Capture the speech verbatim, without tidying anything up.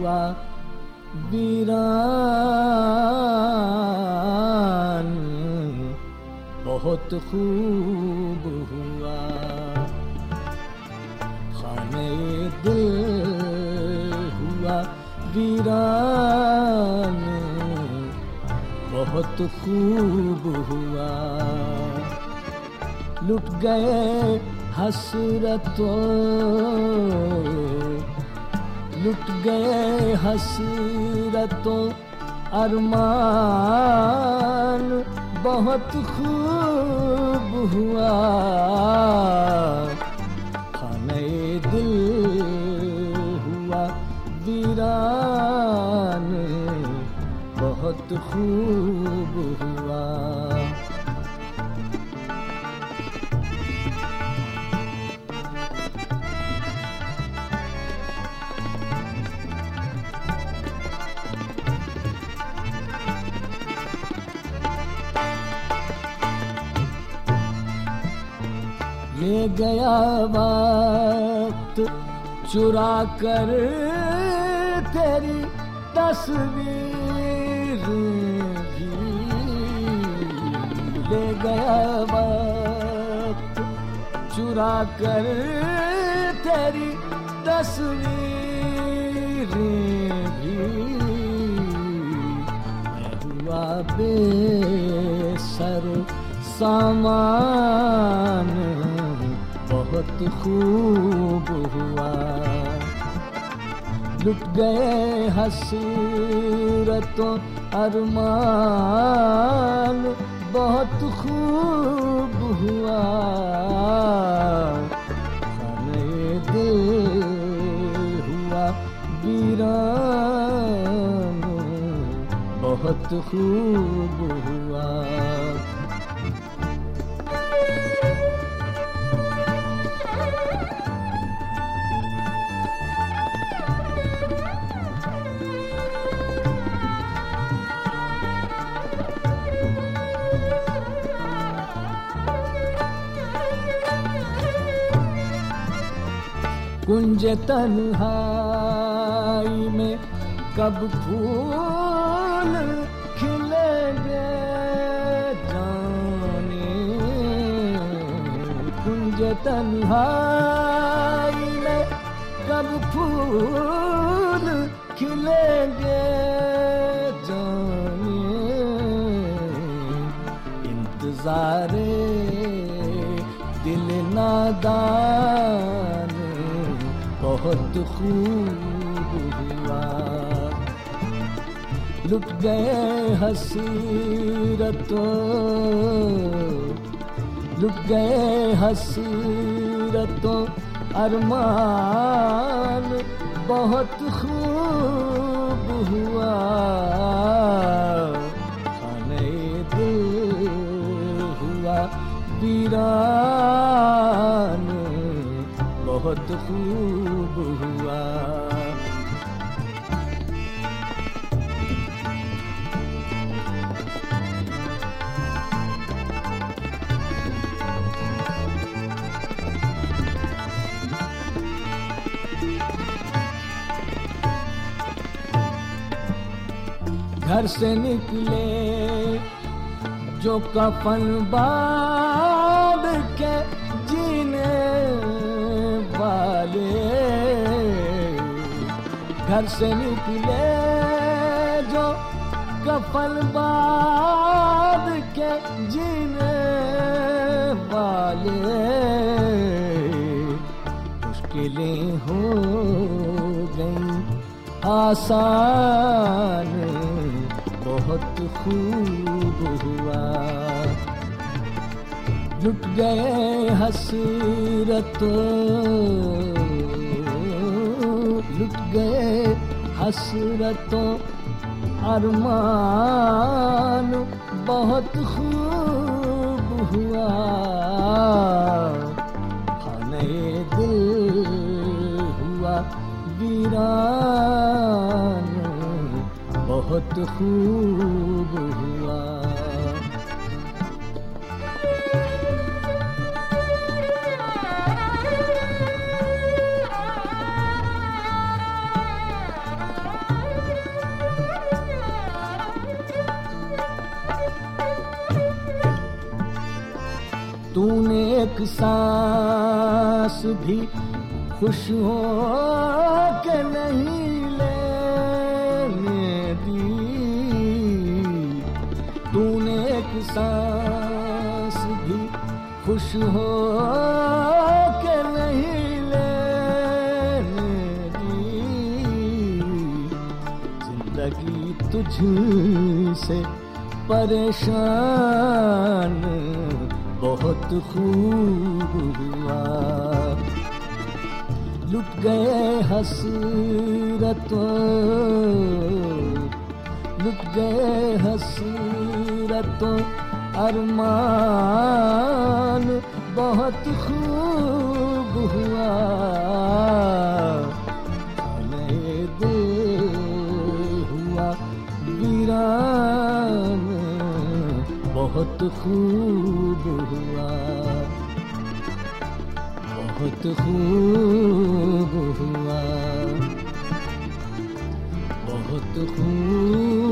हुआ वीरान, बहुत खूब हुआ खाने दिल हुआ वीरान, बहुत खूब हुआ। लुट गए हसरतों, लुट गए हसरतों अरमान, बहुत खूब हुआ खाने दिल हुआ वीरान, बहुत खूब हुआ। ले गया वक्त चुरा कर तेरी तस्वीर भी, ले गया वक्त चुरा कर तेरी तस्वीर भी। मैं हुआ बेसर सामान, बहुत खूब हुआ। लुट गए हसरतों अरमान, बहुत खूब हुआ खाने दिल हुआ वीरान, बहुत खूब हुआ। कुंज तन्हाई में कब फूल खिलेंगे जाने, कुंज तन्हाई में कब फूल खिलेंगे जाने। इंतज़ारे दिल नादान, बहुत खूब हुआ। लुट गए हसरतों, लुट गए हसरतों अरमान, बहुत खूब हुआ खाने दिल हुआ वीरान, बहुत खूब हुआ। घर से निकले जो कफन बांध के जीने वाले, घर से निकले जो कफन बांध के जीने वाले, मुश्किलें हो गई आसान, बहुत खूब हुआ। लुट गए हसरतों, लुट गए हसरतों अरमान, बहुत खूब हुआ खाने दिल हुआ वीरान, बहुत खूब हुआ। तूने एक सांस भी खुश हो के नहीं लेने दी, तूने एक सांस भी खुश हो के नहीं लेने दी। जिंदगी तुझसे परेशान बहुत खूब हुआ, लुट गए हसरतों, लुट गए हसरतों अरमान बहुत खूब हुआ। खाने दिल हुआ वीरान बहुत खूब हुआ, बहुत खूब हुआ, बहुत खूब